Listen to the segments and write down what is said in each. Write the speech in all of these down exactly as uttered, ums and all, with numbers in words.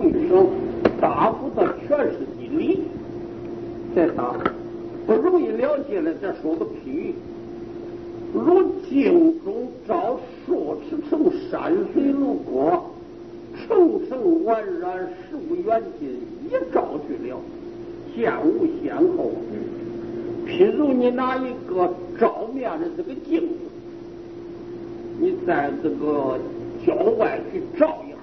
一声，打不到全是地理，再打不容易了解了。再说个譬喻，如镜中照朔驰骋，山水路过，澄澄宛然，实无远近，一照去了，见无先后。譬如你拿一个照面的这个镜子，你在这个郊外去照一下，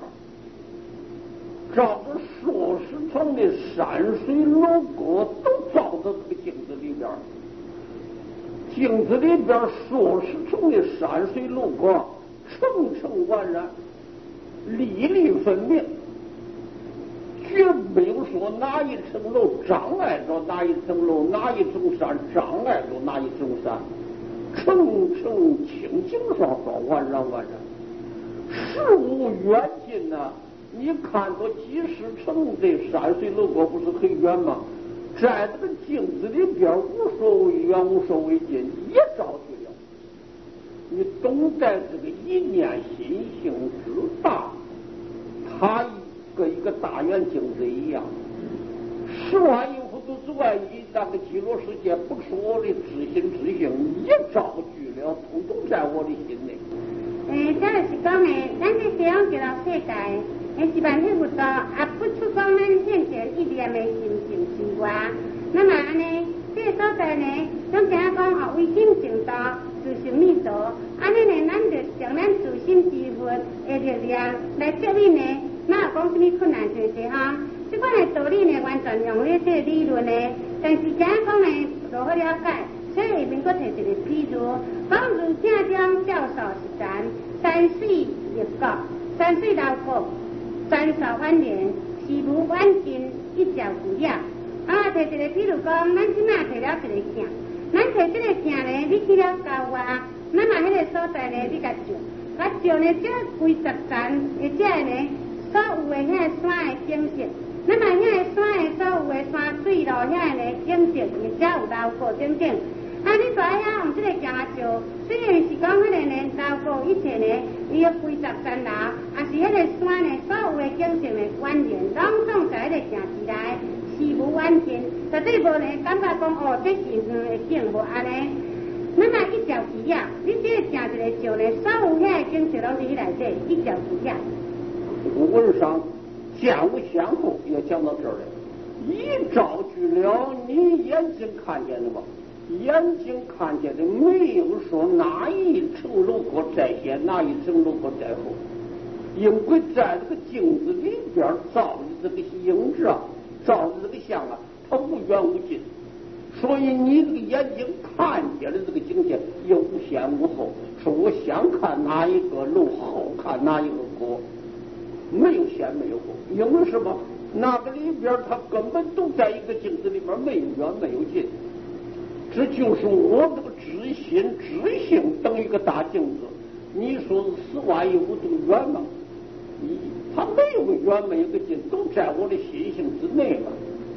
照着数十层的山水楼阁都照到这个镜子里边，镜子里边数十层的山水楼阁澄澄宛然，粒粒分明，绝没有说哪一层楼障碍着哪一层楼，哪一层山障碍着哪一层山，澄澄清清爽爽，宛然宛然，实无远近呐、啊。你看过几十层的山水楼阁不是很远吗？在这个镜子里边无所谓远，无所谓近，一照去了。你懂得这个一念心性之大，它一个一个大圆镜子一样，十万亿乎都之外一那个极乐世界，不是我的知心之性，一照去了，通通在我的心内。 诶，这就是讲诶，咱这西方极乐世界，诶是万幸福道，也不出讲咱现前一念的心性之外。那么安尼，这个所在呢，总正讲哦，唯心净道，自性密道，安尼呢，咱就将咱自心之分的力量来接引呢，哪有讲什么困难事事哈？这款的道理呢，完全用咧这个理论呢，但是怎样讲呢，如何了解？所以下面我提一个譬如，讲如镜中照数十山，山水入角，山水流过，山少蜿蜒，事无远近，一照具了。啊，提一个譬如讲，咱即马提了一个镜，咱提这个镜呢，你去了郊外，咱嘛迄个所在呢，你甲照，甲照呢，这规十山，或者呢，所有的遐个山的景色。那么遐个山的所有的山水路遐个呢景色，而且有流过等等。啊，你在遐用这个镜啊照，虽然是讲迄个呢流过一切呢，伊个规十山路，也是迄个山呢所有的景色呢关联，拢总在迄个镜之内，事无远近，绝对无呢感觉讲哦，这是远的景无安尼。那么一照具了，你这个镜一个照呢，所有遐个景色拢伫迄内底，一照具了。 古文上见无先后也讲到这儿来，一照具了，你眼睛看见了吗？眼睛看见的没有说哪一层楼阁在先，哪一层楼阁在后，因为在这个镜子里边照的这个影子啊，照的这个像啊，它无远无近，所以你这个眼睛看见的这个景象也无先无后，说我先看哪一个楼，后看哪一个阁，没有先没有后，因为什么？那个里边它根本都在一个镜子里边，没有远没有近。这就是我这个知心知性等于一个大镜子，你说十万亿无度远吗？你它没有远没有个近，都在我的心性之内嘛。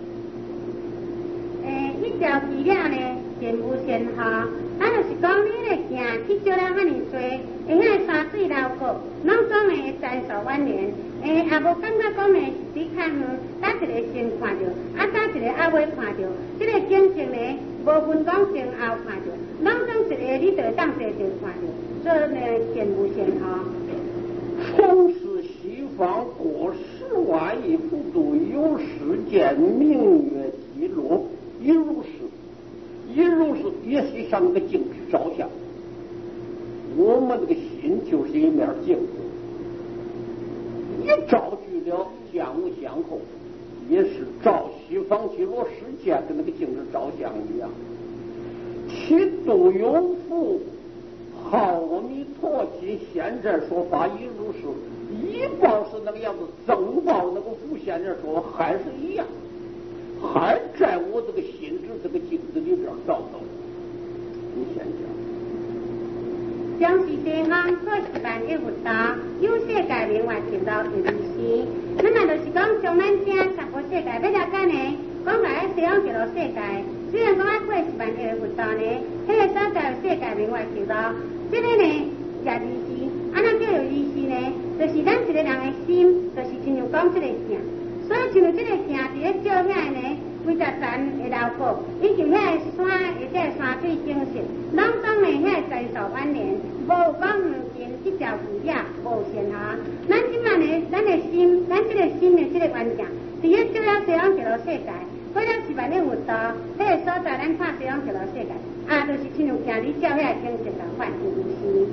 诶，一照具了呢，见无先后，啊，就是讲你个镜去照了遐尼多，诶，遐个山水流过，拢总会山数蜿蜒，诶，也无感觉讲呢是伫较远，搭一个先看着，啊，搭一个啊尾看着，这个景色呢。无分讲前后看着，拢总一个你就当地就看着，所以呢见无先后。 从是西方过十万亿幅度，有世间明月极落，一如是，一如是，也是像个镜子照相。我们这个心就是一面镜子，一照具了，见无先后。也是照西方极乐世界跟那个镜子照相一样，其度有福，好阿弥陀经现在说法亦如是，一报是那个样子，增报那个福现在说还是一样，还在我这个心智这个镜子里边照到。你先讲。 将是地方做一万亿佛道，有世界名外听到第二时。那么就是讲，从咱这十个世界要了解呢，讲来西方极乐世界，虽然讲要过一万亿的佛道呢，迄个所在世界名外听到，这个呢也二时，啊那叫有二时呢， 就是咱一个人的心，就是亲像讲这个镜。所以像这个镜伫咧照遐呢，几十层的楼阁，以及遐山或者山水景色，拢总呢遐千数万年，无讲唔见一条鱼也无线哈。咱即摆呢，咱的心，咱这个心的这个环境，伫咧照了西方极乐世界，过了是万年佛道，迄个所在咱看西方极乐世界，啊，就是亲像镜里照遐景色共款，是不是？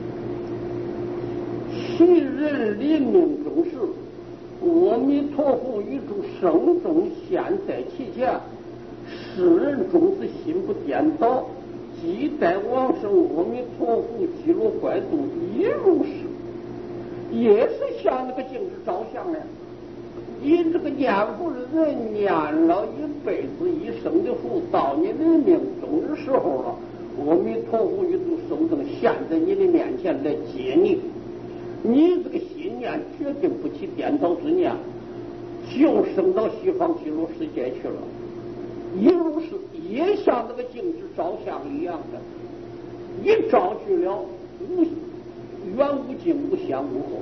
昔日临命终时，阿弥陀佛于诸生中现在其前，世人终是心不颠倒，即待往生阿弥陀佛极乐国度亦如是，也是像那个镜子照相呢。你这个念佛的人念了一辈子一生的福，到你的命终的时候了，阿弥陀佛于诸生中现在你的面前来接你。你这个心念决定不起颠倒之念，就升到西方极乐世界去了。一如是，也像那个镜子照相一样的，一照去了，无远无近，无先无后。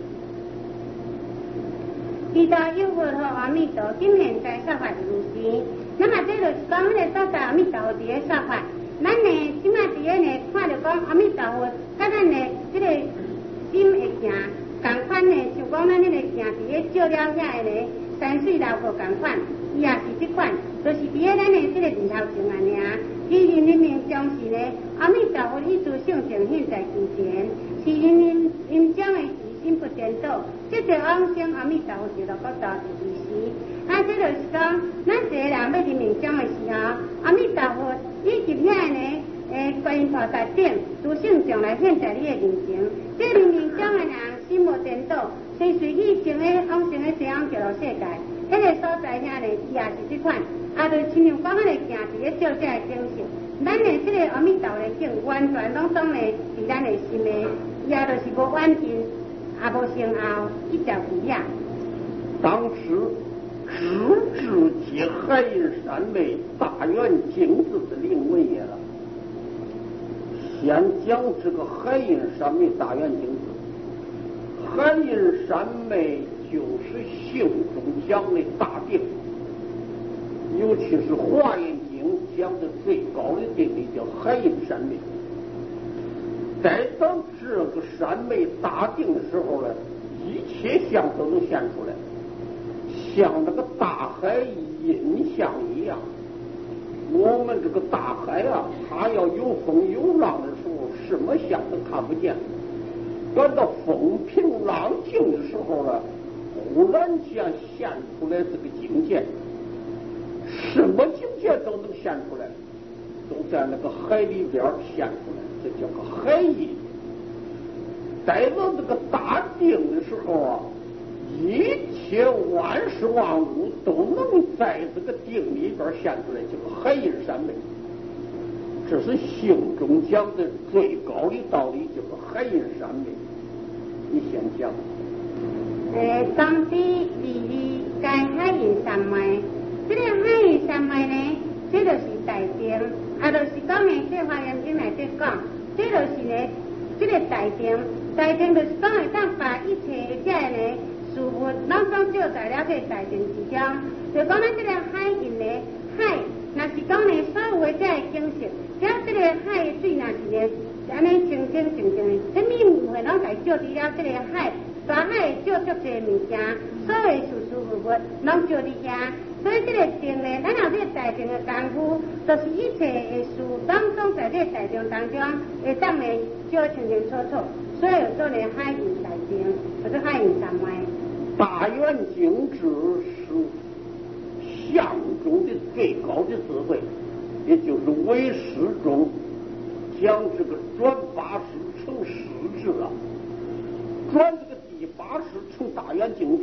知道有佛和阿弥陀今现在说法如是，那么这就是讲迄个所在阿弥陀佛伫咧说法，咱呢即摆伫咧呢看着讲阿弥陀佛，甲咱呢这个。心会行，共款呢，像讲咱迄个镜伫咧照了遐个呢，山水楼阁共款，伊也是即款，就是伫咧咱的这个面头前安尼啊。其人人命中是呢，阿弥陀佛一诸圣情现在其前，是人人因将的自心不颠倒，即个往生阿弥陀佛极乐国度是如是。啊，这就是讲，咱一个人要临命终的时候，阿弥陀佛以及遐呢。诶，观音菩萨顶诸圣像来现在你的面前，这临命终的人心无颠倒，随随去前的往生的西方极乐世界，迄个所在遐呢，伊也是即款，啊，就亲像讲迄个镜伫咧照这个景色，咱的这个阿弥陀的景完全拢当呢是咱的心的，也就是无远近，也无先后，一条鱼啊。 当时直至即海印山为大圆镜子的灵文也了。先讲这个海印山昧大圆镜子，海印山昧就是性中讲的大定，尤其是华严经讲的最高的定力叫海印山昧。在到这个山昧大定的时候呢，一切相都能现出来，像那个大海印象一样。我们这个大海啊，它要有风有浪的时候，什么相都看不见。等到风平浪静的时候呢，忽然间现出来这个境界，什么境界都能现出来，都在那个海里边现出来，这叫个海印。待到这个大定的时候啊，一切万事万物都能在这个定里边现出来，这个海印山昧。这是性中讲的最高的道理，这个海印山昧。你先讲。 诶，当时二二该海印山昧，这个海印山昧呢，这就是大定，啊，就是讲呢，这华严经内底讲，这就是呢，这个大定，大定就是讲会当把一切的这呢。事物拢总照在了这大定之中，就讲咱这个海印呢，海若是讲呢，所有的这个景色，只要这个海的水若是呢，安尼清清静静的，什么物会拢来照伫了这个海，大海照足侪物件，所有的事事物物拢照伫遐。所以这个定呢，咱有这个大定的功夫，就是一切的事拢总在这个大定当中，会当呢照清清楚楚，所以有做呢海印大定，或者海印山昧。 大圆镜智是相中的最高的智慧，也就是唯识中将这个转八识成十智了，转这个第八识成大圆镜智。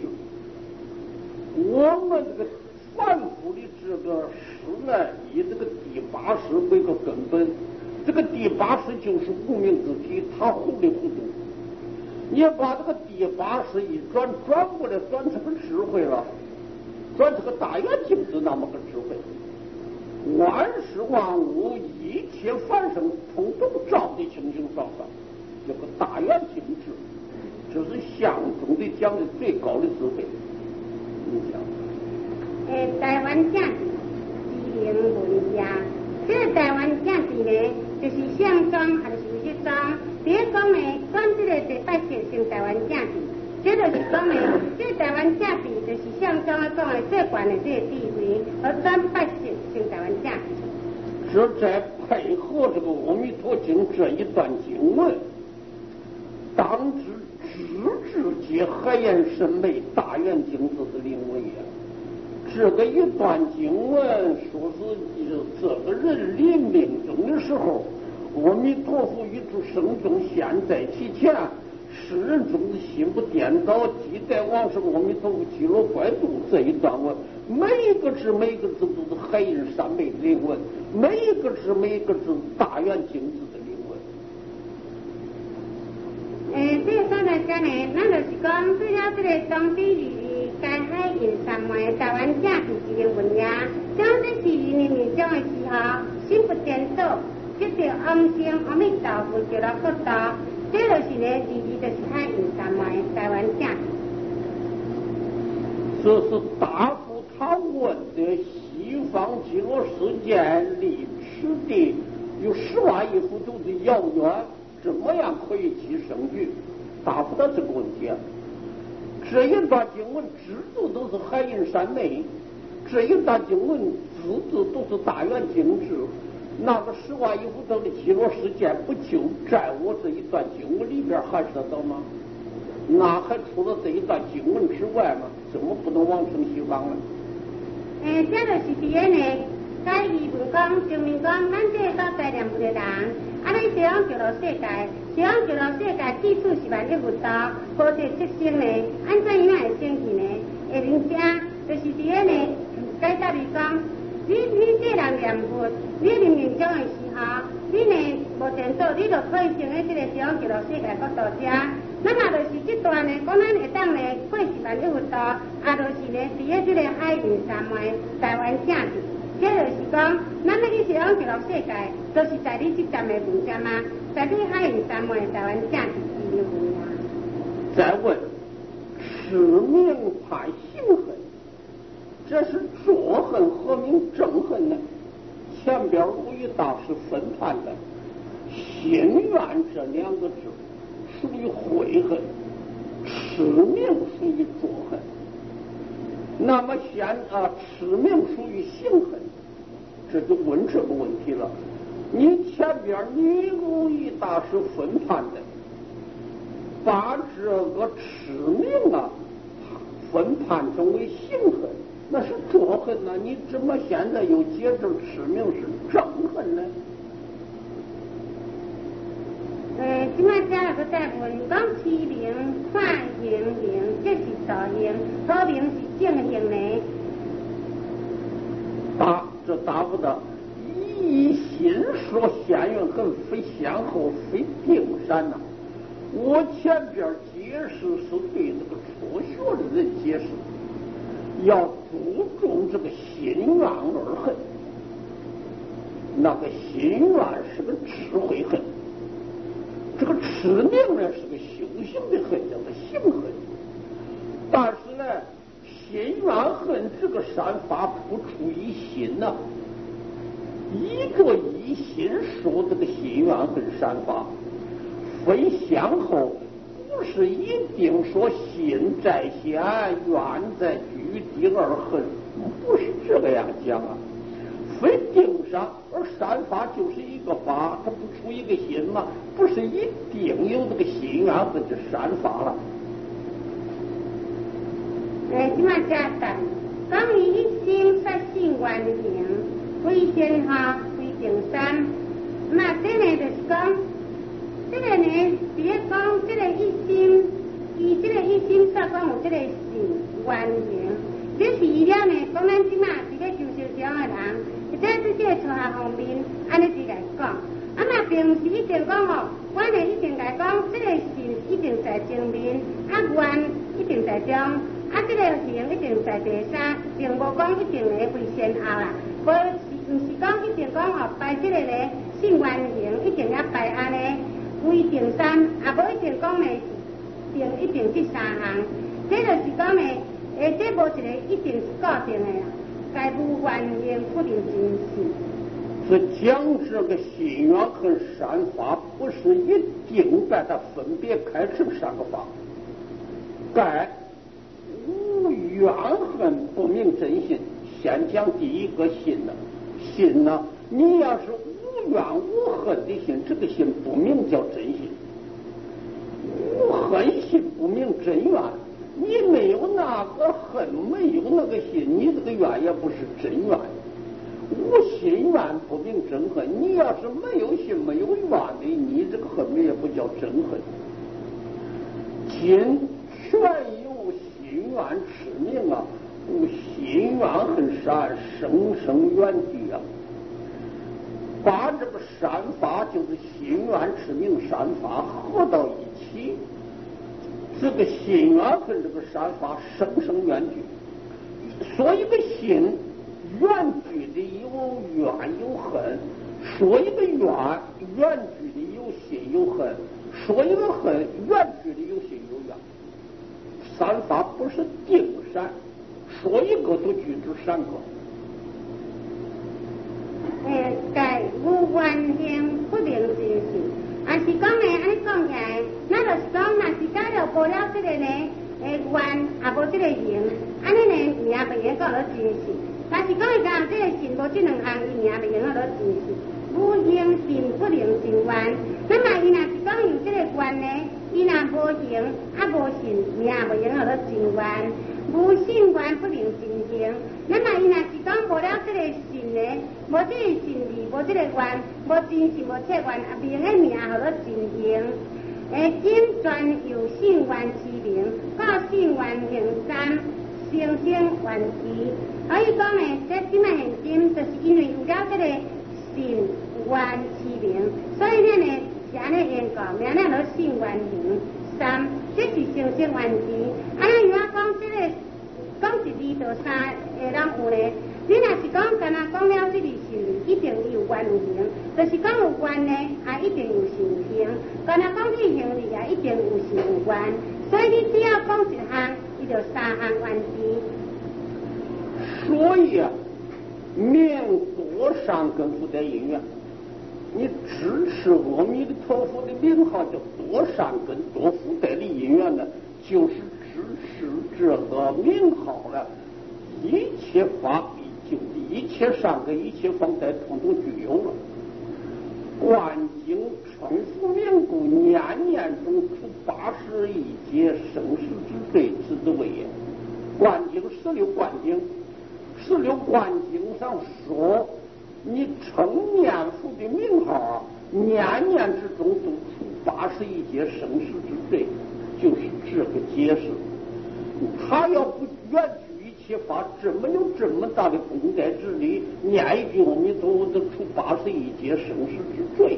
我们这个凡夫的这个识呢，以这个第八识为个根本，这个第八识就是无名之体，它糊里糊涂。你把这个第八识一转，转过来转成个智慧了，转成个大圆镜子那么个智慧。万事万物一切凡生，通通照得清清爽爽，这个大圆镜智， 这是相中的讲的最高的智慧。你讲， 诶，台湾正知名文家，这个台湾正治呢，就是上庄还是日庄？第一讲呢，管这个第八节成台湾正治，这就是讲呢，这个台湾正治就是上庄啊讲的最悬的这个地位，而转八节成台湾正治。 这在配合这个《阿弥陀经》这一段经文，当知直至皆海眼审美大圆镜子的灵位呀。这个一段经文说是这个人临命终的时候，阿弥陀佛与诸圣众现在其前，世人中的心不颠倒，即在往生阿弥陀佛极乐国度这一段文，每一个字每一个字都是海印三昧的灵文，每一个字每一个字大圆镜子的灵文。诶，这个所在讲呢，咱就是讲除了这个当地语该海印三昧台湾正治一个文呀，将这是人民讲的时候，心不颠倒，即着安心阿弥陀佛极乐国度。这就是呢，字字就是海印三昧台湾正治。 这是答复他问的西方极乐世界离此地有十万亿幅度的遥远，怎么样可以起圣句？答复他这个问题。这一段经文字字都是海印三昧，这一段经文字字都是大圆镜智。那个十万亿幅度的极乐世界不就在我这一段经文里边还是得到吗？那还除了这一段经文之外吗？怎么不能往生西方呢？ 诶，这就是伫个呢，解义文讲，证明讲，咱这个所在念佛的人，啊，你西方极乐世界，西方极乐世界基础是万一佛道，菩提七星呢，按怎样会升起呢？下面者就是伫个呢，解答你讲。你你这人念佛，你临命终的时候，你呢无颠倒，你就可以成为这个西方极乐世界国度者。那么就是这段呢，讲咱会当呢过一万一佛道，啊，就是呢，伫个这个海印三昧台湾正治，这就是讲，咱要去西方极乐世界，就是在你这站的文章啊，在你海印三昧台湾正治这个文章。 再问，持名判行恨。这是作恨和名正恨呢？前边无与大师分判的心愿这两个字属于悔恨，持名属于作恨。那么现啊，持名属于行恨，这就问这个问题了。你前边你无与大师分判的，把这个持名啊分判成为行恨。那是作恨呐、啊！你怎么现在又接着持名是正恨呢？ 呃，今麦家那个在问讲欺名、看行名，这是造行，好名是正行呢？ 答，这答不得。一心说先缘恨，非先后，非定山呐、啊。我前边解释是对这个初学的人解释。要注重这个心愿而恨，那个心愿是个智慧恨，这个持名呢是个修行的恨，叫做行恨。但是呢，心愿恨这个善法不出于心呐、啊，依着一心说这个心愿恨善法，非先后，不是一定说心在先，愿在居第二恨，不是这个样讲啊。非定上，而善法就是一个法，它不出一个心嘛，不是一定有这个心愿恨就善法了。 诶，即马加蛋，讲伊一心发性原形，非先后，非定三。那这呢就是讲，这个呢，伫咧讲这个一心，伊这个一心所讲有这个性原形。这是伊了呢，讲咱即马伫咧修修章的人，或者是这个初学方面，安尼是来讲。啊，那平时一定讲吼，我呢一定来讲，这个心一定在前面，啊愿一定在中，啊这个行一定在第三，并无讲一定会会先后啦。无是毋是讲一定讲吼，拜这个咧性原形一定要拜安尼，为定三，也无一定讲呢定一定这三项，这就是讲诶，诶，这无一个一定是固定的啦，该无原形不能真实。 是将这个心缘和善法，不是一定把它分别开成三个法。该无怨恨不明真心，先讲第一个心呢，心呢，你要是无怨无恨的心，这个心不明叫真心。无恨心不明真怨，你没有那个恨，没有那个心，你这个怨也不是真怨。无心怨不明真恨，你要是没有心没有怨的，你这个恨也不叫真恨。今全有心怨痴命啊，故心怨恨善，生生远距啊。把这个善法，就是心怨痴命善法合到一起，这个心怨恨这个善法生生远距。说一个心远距的有怨有恨，说一个怨远距的有心有恨，说一个恨远距的有心有怨。三法不是定善，说一个都具足三个。 诶，该无原形不能真实。啊是讲呢，安尼讲起来，那就是讲，若是假若无了这个呢，诶缘也无这个形，安尼呢命袂用到落真实。若是讲伊讲这个心无这两项，伊命袂用到落真实。无形心不能成缘，那么伊若是讲有这个缘呢，伊若无形啊无心，命袂用到落真缘。无心缘不能成形，那么伊若是讲无了这个心呢，无这个心理，无这个缘，无真心，无切缘，啊命个命互落成形。诶，今专有性缘之名，到性缘行三，生生缘期。可以讲呢，这今卖现今就是因为有了这个性缘之名，所以呢呢是安尼缘故，名了落性缘行三，这是生生缘期。安尼如果讲这个讲一二到三个人有呢，你若是讲干那讲了这个性，一定有缘有形，就是讲有缘呢，也一定有性形；干那讲这行理啊，一定有性有缘。所以你只要讲一项，伊就三项缘期。 所以啊，名多善根福德因缘，你支持阿弥陀佛的名号叫多善根多福德的因缘呢，就是支持这个名号了，一切法必就地，一切善根一切福德统统具有了。观经称福名故，年年中出八十一劫生死之罪，此之谓也。观经十六观经，十六观经上说，你称念佛的名号，年年之中都出八十一劫生死之罪，就是这个解释。他要不远距一切法，怎么有这么大的功德之力？念一句阿弥陀佛都出八十一劫生死之罪。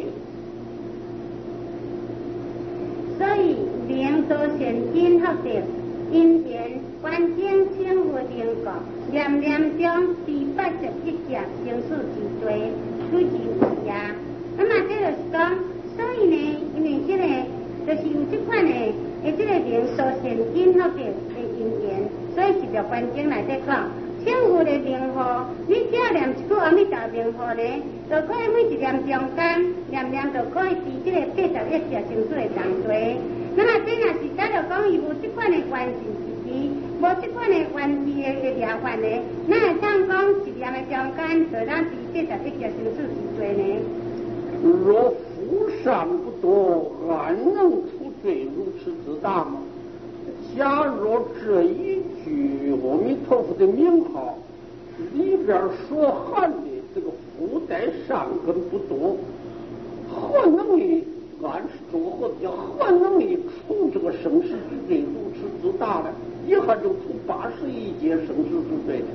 所以名多善根福德，因缘观经称佛灵果，念念中第八十一劫生死之罪，此即有也。那么这就是讲，所以呢，因为这个就是有这款的，诶，这个名多善根福德的因缘，所以是着观经来在讲。称佛的名号，你只要念一句阿弥陀名号呢，就可以每一念中间念念就可以治这个八十一劫生死的重罪。那么这若是假如讲伊无这款的缘性时期，无这款的缘气的疗法呢，那会当讲一念的中间就当治八十一劫生死之罪呢？ 若福善不多，安能出罪如此之大吗？假若这一句阿弥陀佛的名号里边所含的这个福德善根不多，何能力暗示中或者叫何能力出这个生死之罪如此之大呢？一下就出八十一劫生死之罪。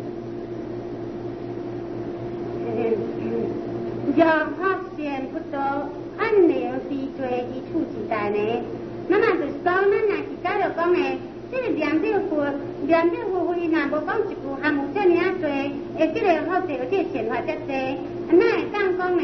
若发现不多，安能治罪以处之大呢？那么就是讲，咱若是假如讲呢，这个念这佛，念这佛伊若无讲一句含有这么啊多，诶，这个福德有这个善法遮多，那会当讲呢，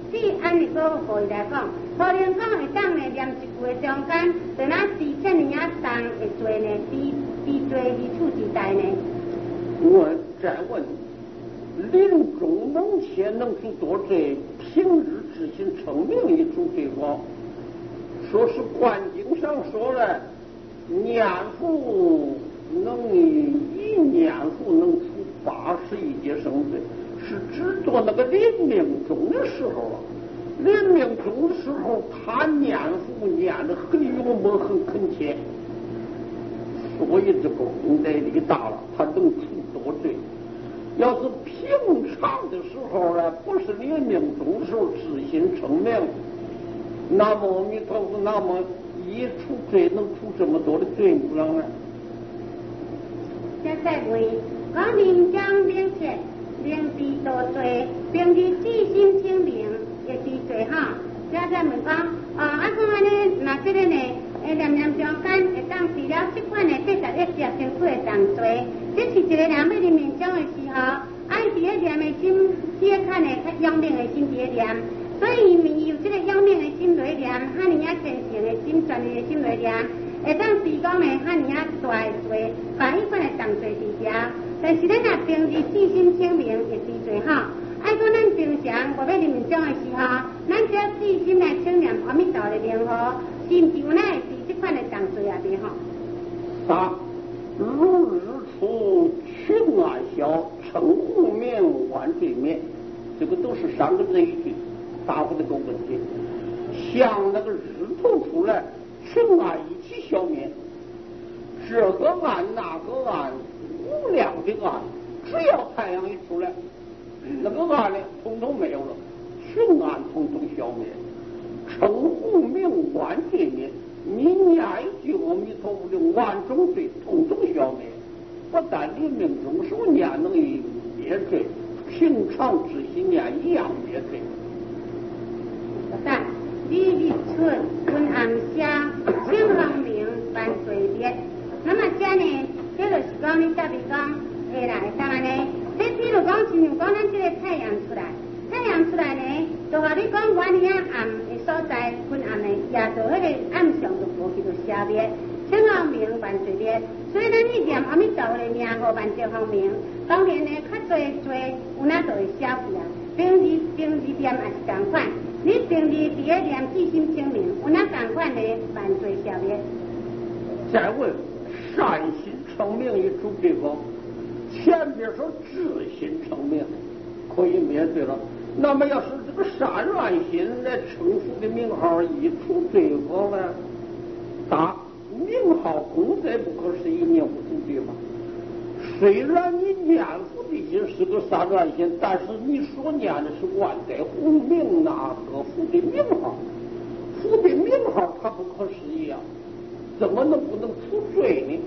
对安尼个会来讲，可能讲会当呢念一句的中间，就那四千年啊长会做呢，低低做二处之代呢。 我再问，临终梦前能做多者，平日之心成名一处对方，说是观经上说了，年复能一年复能出八十一劫生罪，是指做那个临命终的时候啊。临命终的时候，他念复念的很勇猛，很恳切，所以这个功德力大了，他能出多罪。要是平常的时候呢，不是临命终的时候自心成名，那么阿弥陀佛，那么一出罪能出这么多的罪不让呢？ 现在为讲临将临切，临知多罪，并以自心清明。也是最好，只在问讲，啊，啊，讲安尼，那这个呢，诶，念念中间会当治疗这款的八十一劫身躯的重罪，这是一个人要临命终的时候，爱伫咧念的心，这个看的较勇猛的心伫咧念，所以伊有这个勇猛的心在念，哈尼啊虔诚的心、专一的心在念，会当治讲呢哈尼啊大的罪，把迄款的重罪治掉。但是咱若平时自心清明，也是最好。爱讲咱平常无要临命终的时候，咱只要自心来称念阿弥陀的名号，心就乃是这款的重罪啊，对吼。 三如日出，群暗消，称户名，万罪灭，这个都是三个这一句，答复这个问题。像那个日头出来，群暗一起消灭，这个暗那个暗，无量的暗，只要太阳一出来。那个暗呢，统统没有了，群暗统统消灭，称户名，万罪灭。你念一句阿弥陀佛的万种罪，统统消灭。不但临命终时念能以灭罪，平常之心念一样灭罪。 三日日出，昏暗下，清光明，万罪灭。那么这呢，这就是讲你特别讲，会来当然呢。这比如讲，亲像讲咱这个太阳出来，太阳出来呢，就和你讲原遐暗的所在，昏暗的，也就迄个暗上就过去就消灭，清光明万罪灭。所以咱去念阿弥陀佛的名号万罪方面，当然呢，较多做有那就会消去啊。平时平时念也是同款，你平时伫咧念自心清明，有那同款的万罪消灭。 再问善心成名与主对方。前边说自心成名可以灭罪了，那么要是这个善乱心来称呼的名号一出对方呢，答名号功德不可思议，念不出对吗？虽然你念佛的心是个善乱心，但是你所念的是万代护名那个佛的名号，佛的名号它不可思议啊，怎么能不能出罪呢？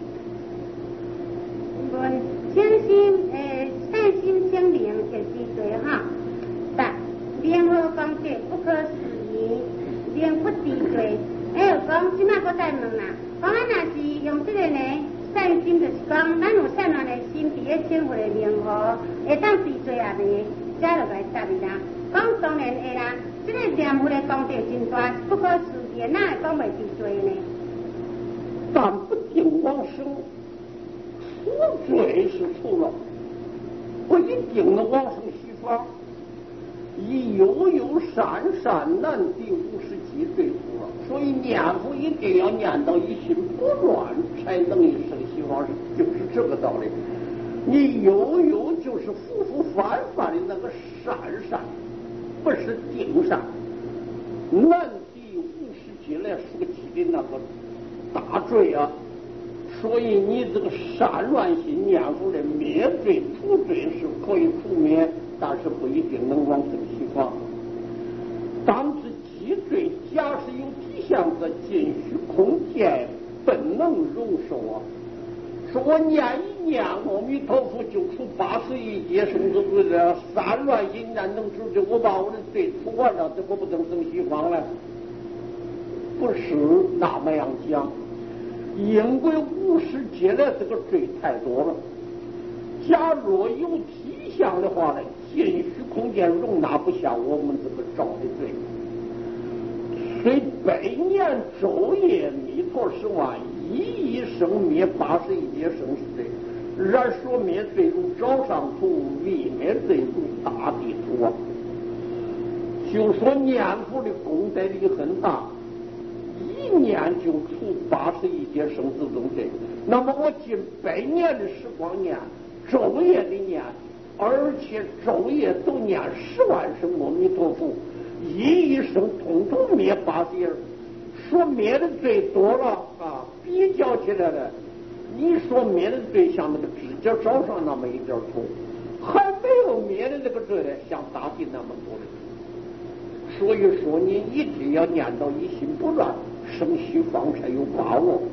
清心诶，善心清明也是最好。但联合功德不可思议，连不治罪。哎，有讲即马搁再问啦，讲咱若是用这个呢善心，就是讲咱有善良的心伫咧称佛的名号，会当治罪也未，这就来答伊啦。讲当然会啦，这个念佛的功德真大，不可思议，哪会讲袂治罪呢？ 但不定往生。出罪是出了，不一定能往生西方。以悠悠闪闪难敌无始即罪出了，所以念佛一定要念到一心不乱，才能一生西方，就是这个道理。你悠悠就是复复反反的那个闪闪，不是定闪。难敌无始即来说起的那个大罪啊。所以你这个善乱心念佛的灭罪除罪是可以除灭，但是不一定能往生西方。当知积罪，假使有体相者，尽虚空间，本能容受啊。说我念一念阿弥陀佛就出八十一劫生之罪了，善乱心念能除罪，我把我的罪除完了，怎么不能生西方呢？不是那么样讲。因为无始劫来这个罪太多了，假若有体想的话呢，进虚空间容纳不下我们这个造的罪。虽百年昼夜弥陀十万，一一生灭八十一劫生死罪，然说灭罪如朝上土，未灭罪如大地土啊。就说念佛的功德力很大，一念就除八十一劫生死重罪。那么我近百年的时光念，昼夜的念，而且昼夜都念十万声阿弥陀佛，一一生统统灭八十一，说灭的罪多了啊！比较起来了，你说灭的罪像那个指甲爪上那么一点土，还没有灭的那个罪呢，像大地那么多的。所以说，你一定要念到一心不乱，生西方才有把握。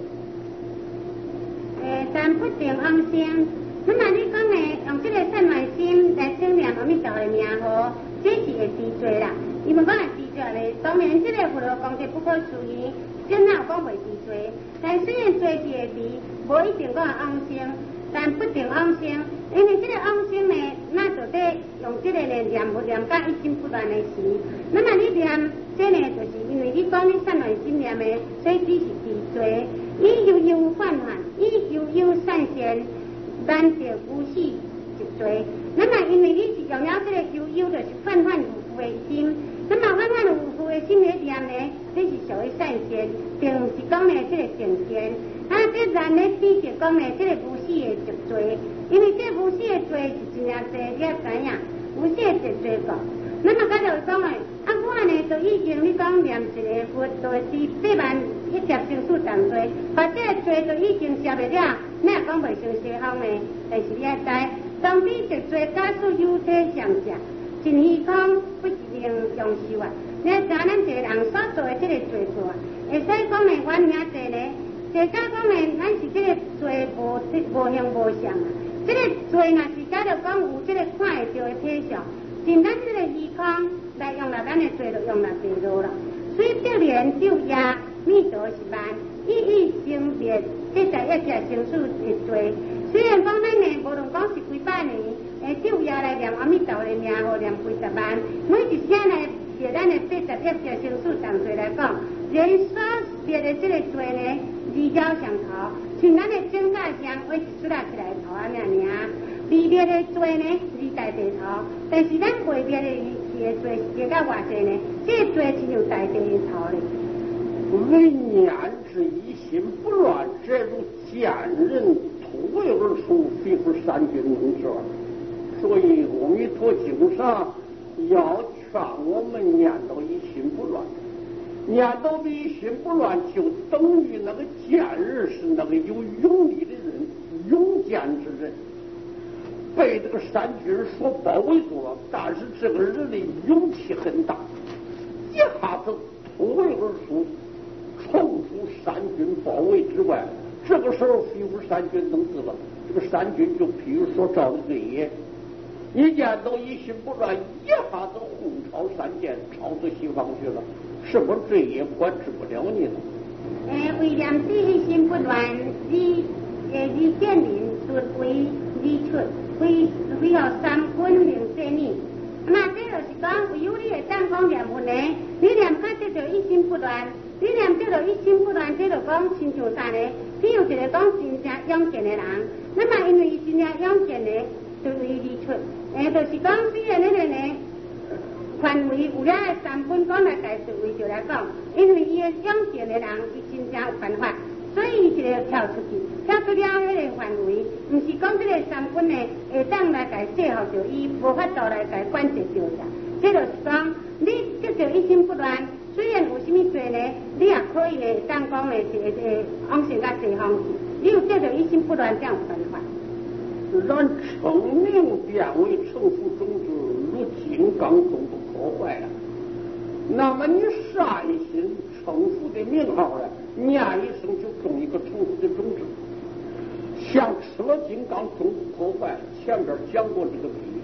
诶，但不定安心。那么你讲诶，用这个善满心来称念阿弥陀的名号，这是会知罪啦。因为我也知罪咧，当然这个佛罗功德不可思议，真哪有讲袂知罪？但虽然罪是会知，无一定讲安心，但不定安心。因为这个安心呢，那就得用这个来念佛念到一心不乱的时。那么你念这呢，就是因为你讲你善满心念的，所以只是知罪。以悠悠泛泛，以悠悠善善，难得无死一罪。那么因为你是用了这个悠悠，就是泛泛无负的心。那么泛泛无负的心来念呢，这是属于善善，并不是讲呢这个正善。啊，这然呢比是讲呢这个无死的一罪，因为这无死的罪是真正多，你要知影，无死的一罪个。那么佮就讲诶，啊我呢就已经你讲念一个佛，就会知八万一劫生死重罪，把这个罪就已经消灭了。你也讲袂像西方呢，但是你要知，当你一罪假使有体相像，真虚空不一定用受啊。你知咱一个人所做的这个罪过，会使讲呢原名济呢，济假讲呢，咱是这个罪无无形无相啊。这个罪若是假着讲有这个看会到的体相。尽咱这个虚空来用了，咱的罪就用了地路了。所以这连昼夜弥陀是万，意义生灭，这在一切生死的罪。虽然讲咱呢，无论讲是几百年，诶，昼夜来念阿弥陀的名号，念几十万，每一声呢，就咱的八十一切生死重罪来讲，人所灭的这个罪呢，二角上头，像咱的正大香，我一出来起来头安尼尔。未灭的罪呢，是大地头，但是咱未灭的是的罪是到偌济呢？这个罪是由大地头的。 为念之一心不乱，则如见人突围而出，非乎三军能者。所以阿弥陀经上要劝我们念到一心不乱，念到的一心不乱，就等于那个见人是那个有勇力的人，勇健之人。被这个山军所包围住了，但是这个人的勇气很大，一下子突围而出，冲出山军包围之外。这个时候，非乎山军能治了。这个山军就譬如说赵的罪业，一见到一心不乱，一下子轰超山涧，超到西方去了。什么罪业管治不了你了？ 诶，为念这一心不乱，你诶，你见人顺为你出。为为了三分零四年，那这就是讲，有你会当讲念佛呢，你念看这就一心不乱，你念这就一心不乱，这就讲亲像啥呢？譬如一个讲真正勇健的人，那么因为真正勇健的，就为你出，诶，就是讲虽然那个呢，范围有了三分讲来解释为就来讲，因为伊个勇健的人，伊真正有办法。所以伊就要跳出去，跳出了迄个范围，唔是讲这个三分呢会当来解制服着伊，无法度来解管制着呀。这就是讲，你这就一心不乱，虽然有什么罪呢，你也可以会当讲呢是会往生到西方去。你有这就一心不乱这样有办法。 然成名变为成佛种子，如金刚总不破坏了。那么你善心成佛的名号呢？念一声就种一个成佛的种子，像吃了金刚总不破坏。前边讲过这个比喻，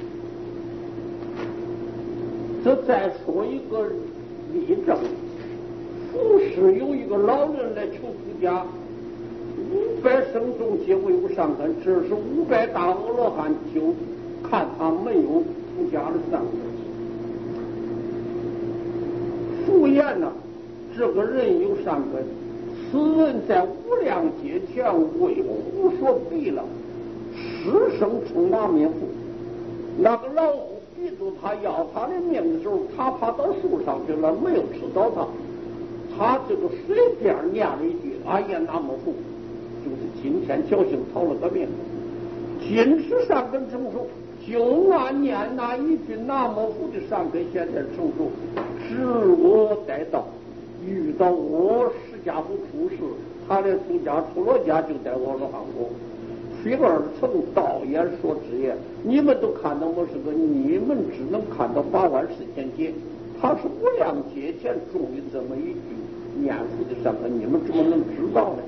这再说一个例证。富士有一个老人来求出家，五百僧众皆为无上根，这是五百大阿罗汉就看他没有出家的三根。复验呢，这个人有善根，此人在无量劫前为虎所逼了，十生称拿灭父。那个老虎逼住他要他的命的时候，他爬到树上去了，没有吃到他，他这个随便念了一句“哎呀，那么父”，就是今天侥幸逃了个命。今世善根成熟，就按念那一句“那么父”的善根现在成熟，知我待到，遇到我释迦佛出世，他的出家出了家就在我的韩国。随二层道言说之言，你们都看到我是个，你们只能看到八万四千劫，他是无量劫前种的这么一句念佛的善根，你们怎么能知道呢？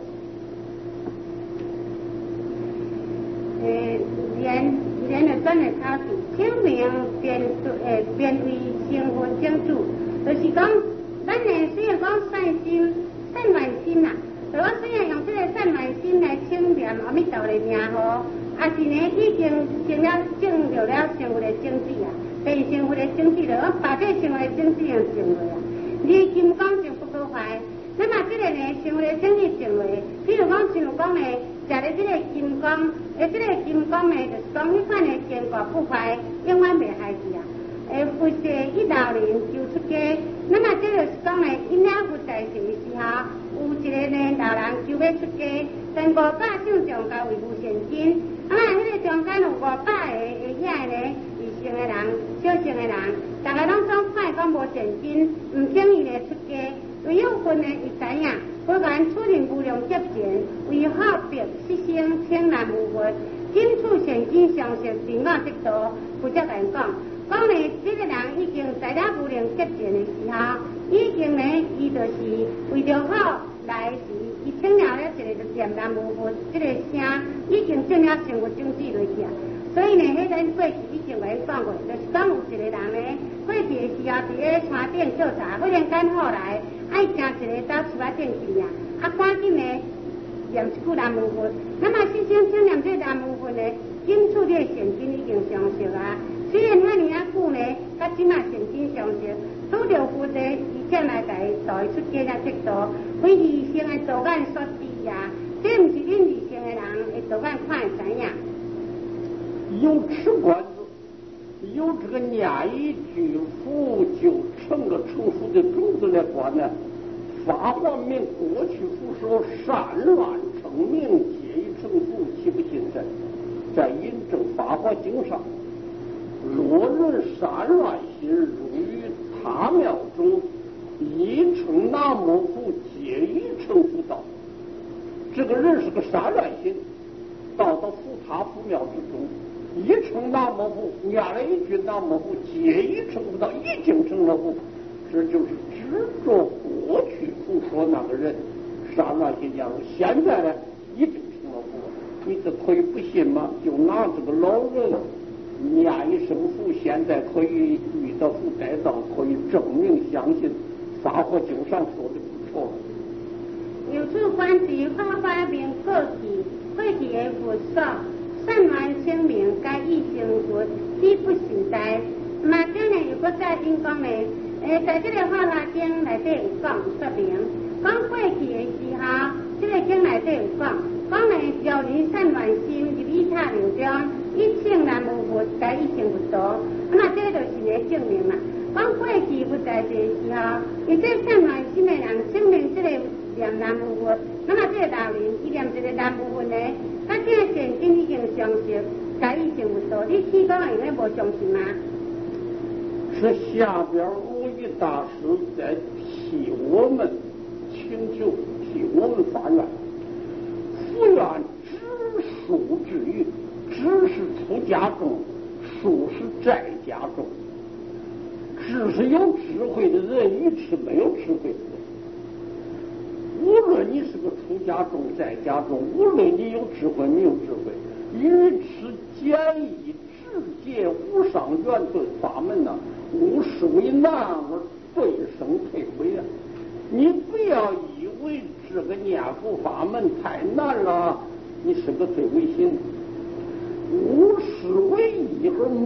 呃，连连了专的他是清明变呃变为生活讲主，就是讲咱呢虽然讲善心善愿心呐。我虽然用这个善愿心来称念阿弥陀的名号，也是呢已经成了证到了成佛的种子啊，被成佛的种子了，我把这成佛的种子用种落啊。你金刚就不够坏，那么这个呢成佛的种子种落，比如讲像讲呢，食了这个金刚，诶，这个金刚呢就是讲迄款的坚固不坏，永远袂害事啊。诶，佛世一道人就出家，那么这就是讲呢，因了佛在世的时候。有一个呢老人就要出家，跟五百姓上交为无现金，啊，迄个中间有五百个个遐个呢，异性的人、小性的人，大家拢总看讲无现金，唔轻易的出家。唯有分呢，伊知影，果然出人无量劫前，为好别失生，千难无佛，今处现金相识，定我得道，负责来讲。讲呢，这个人已经在了无量劫前的时候，已经呢，伊就是为着好来时，伊听了了一个念南无佛这个声，已经种了生活种子落去啊。所以呢，迄咱过去已经有讲过，就是讲有一个人呢，过去的时候伫咧山顶调查，忽然间后来爱请一个到树仔顶去啊，啊赶紧呢念一句南无佛，那么先生请念这南无佛呢，今处这现金已经相熟啊。虽然遐尼啊久呢，甲即马现金相识，拄着佛的，伊才来家带伊出家来得道，非异性的道眼所知呀，这毋是恁异性的人的道眼看会知影。 有吃馆子，有这个念一句佛就成了成佛的种子来管呢。法华明过去佛说善乱成名，皆以成佛，岂不尽真？在印证法华经上。若人善乱心入于他庙中，一称南无佛，皆以成佛道。这个人是个善乱心，到到佛塔佛庙之中，一称南无佛，念了一句南无佛，皆以成佛道，已经成了佛。这就是执着过去佛说那个人善乱心加入，现在呢已经成了佛。你这可以不信吗？就拿这个老人念一声佛，现在可以遇到佛带到，可以证明相信法华经上说的不错了。 有处观之法华明过去，过去的佛说善愿清明，该意成佛，必不实在。嘛，这呢又搁再点讲呢？诶，在这个法华经内底有讲说明，讲过去的时候，这个经内底有讲，讲呢少年善愿心入于塔庙中。一称南无佛，该一成佛道，那么这就是来证明嘛。讲过去不在世的时候，伊这善愿心的人证明这个念南无佛，那么这个老人伊念这个南无佛呢，他这个现今已经相信，该一成佛道。你起讲应该无相信吗？ 是下边如意大师在替我们请求，替我们发愿，福愿知数之欲。知是出家众，数是在家众。知是有智慧的人，愚痴没有智慧的人。无论你是个出家众、在家众，无论你有智慧没有智慧，愚痴简易直接无上圆顿法门呢、啊，无是为难而顿生退回啊！你不要以为这个念佛法门太难了，你是个退回心。无是为义而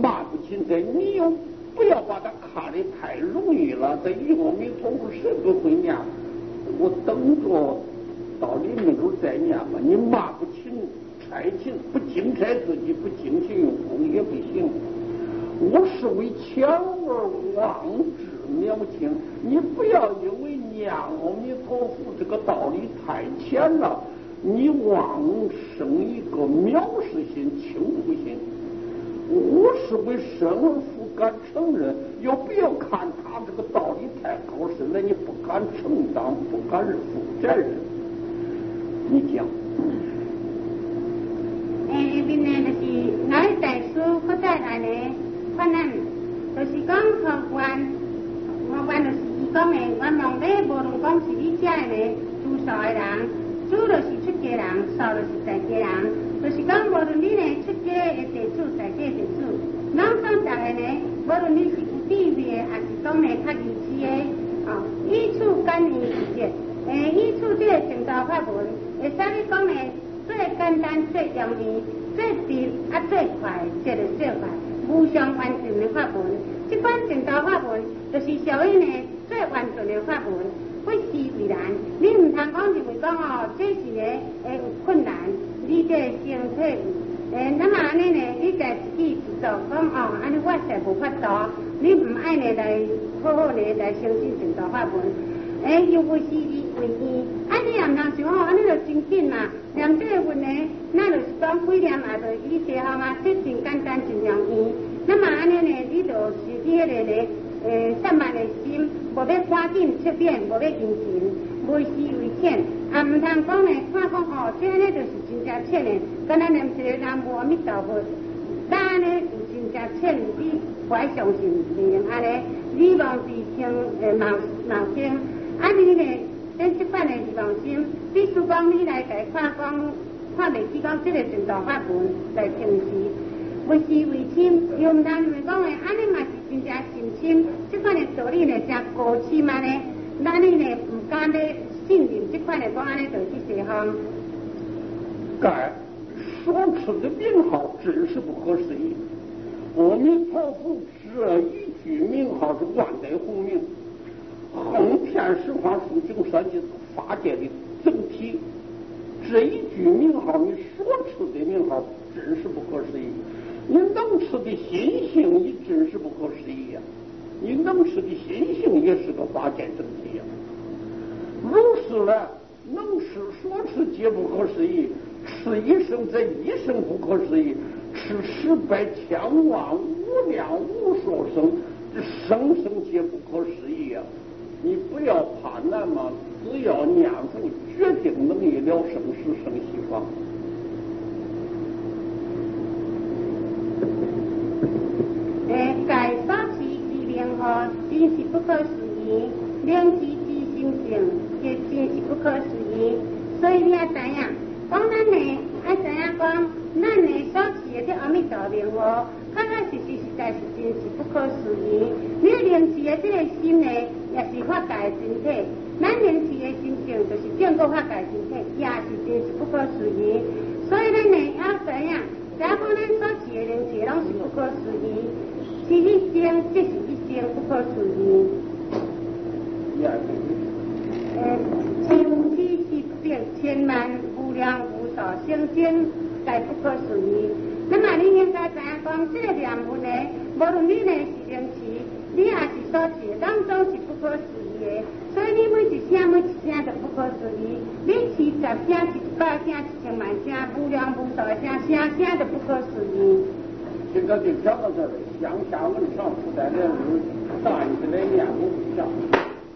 的，你又不要把它看得太容易了。这以后你通过谁都会念，我等着到你那头再念嘛。你骂不勤差勤，不精差自己，不精勤用功也不行。我是为强而忘之渺轻，你不要因为念阿弥陀佛这个道理太浅了，你妄生一个藐视心、轻浮心。我是为生而不敢承认，又不要看他这个道理太高深了，你不敢承担，不敢负责任。你讲。 诶，边呢就是我大叔เขา在来呢，反正就是讲客观，客观就是伊讲的，我望咧无论讲是你遮的呢，住宿的人，主就是出家人，少就是在家人。就是讲，无论你呢出家的地主，在家地主，拢总逐个呢，无论你是有地位的，还是讲呢较义气的，哦，依处简易直接，诶，依处这个正道法门，会使你讲呢，最简单、最容易、最直啊、最快，这个做法，无上完全的法门。这款正道法门，就是属于呢最完全的法门。不是为难，你唔通讲认为讲哦，这是呢诶有困难。你这身体，诶，那么安尼呢？你在自己自作讲哦，安尼我实无法度，你唔爱呢来好好呢来相信正道法门，诶，又不是以为义，啊，你也唔通想哦，安尼就真紧嘛。念这个文呢，那就是讲几念也就以这项啊，这真简单真容易。那么安尼呢，你就是你迄个呢，诶，散漫的心，无要赶紧出面，无要殷勤，为施为浅。啊，唔通讲呢，看讲哦，这呢就是真正浅的，敢若念一个南无阿弥陀佛，咱呢有真正浅，你不爱相信灵安尼，你望是听诶冒冒听，啊你呢，咱即款的希望心，必须讲你来家看讲，看袂起讲这个正道法门来平时，为施为深，又唔通认为讲诶，安尼嘛是真正信心，即款的道理呢真高深嘛呢，咱呢呢唔敢咧。信任这块的讲安尼就去西方， 该所持的名号真是不可思议。阿弥陀佛这一句名号是万代洪名，横遍十方数九三界法界的整体。这一句名号，你所持的名号真是不可思议。你能持的心性也真是不可思议呀、啊！你能持的心性也是个法界整体呀、啊。如是呢，能持所持皆不可思议，持一生则一生不可思议，持十百千万无量无数生，这生生皆不可思议啊！你不要怕难嘛，只要念佛，决定能一了生死生西方。 诶，该所持之名号，真是不可思议，灵trí之心性。也真是不可思议，所以你也知影，讲咱呢，爱知影讲，咱呢所持的这阿弥陀名号，确确实实实在是真是不可思议。你灵持的这个心呢，也是法界真体，咱灵持的心性就是见过法界真体，也是真是不可思议。所以咱呢要知影，只要讲咱所持的灵持拢是不可思议，是一生，这是一生不可思议。呃，千体七变千万无量无数生经，该不可思议。那么你应该知影讲，这个念佛呢，无论你呢是灵持，你也是所持，当中是不可思议的。所以你每一声每一声就不可思议。你持十声、一百声、一千万声、无量无数的声，声声就不可思议。 这个就讲到这儿，向下文上附带两句，上一次来念佛不下。